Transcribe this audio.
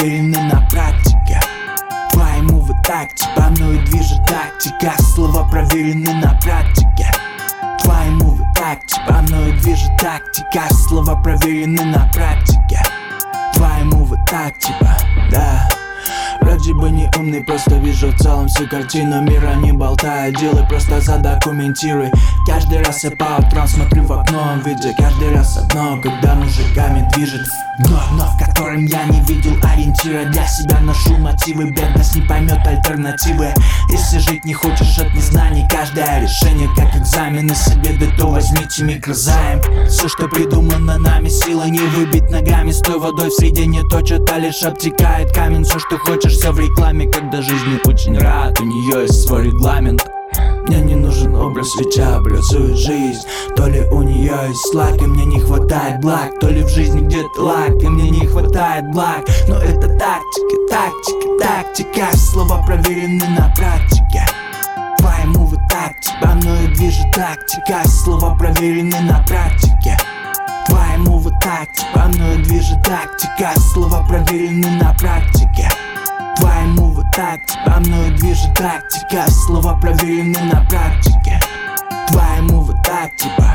проверены на практике. Твои мувы так, типа мною движет тактика. Слова проверены на практике. Твои мувы так, типа мною движет тактика. Слова проверены на практике. Твои мувы так, типа, да. Вроде бы не умный, просто вижу в целом всю картину мира. Не болтай, делай, просто задокументируй. Каждый раз я по утрам смотрю в окно, видя каждый раз одно, когда мужиками движет дно, в котором я не видел ориентира. Для себя ношу мотивы, бедность не поймет альтернативы. Если жить не хочешь от незнаний, каждое решение как экзамен. Из себе да то возьмите микрозайм. Все, что придумано нами, сила не выбить ногами. С той водой в среде не точат, а лишь обтекает камень. Все, что хочешь, все в рекламе, когда жизни очень рад. У нее есть свой регламент. Мне не нужен образ, ведь я образую жизнь. То ли у нее есть лак, и мне не хватает благ, то ли в жизни где-то лак, и мне не хватает благ. Но это тактика, тактика, тактика. Слова проверены на практике. Твои мувы так, типа мною движет тактика. Слова проверены на практике. Твои мувы так, типа мною движет тактика. Слова проверены на практике. Твои мувы так, типа мною движет тактика. Слова проверены на практике. Твои мувы так, типа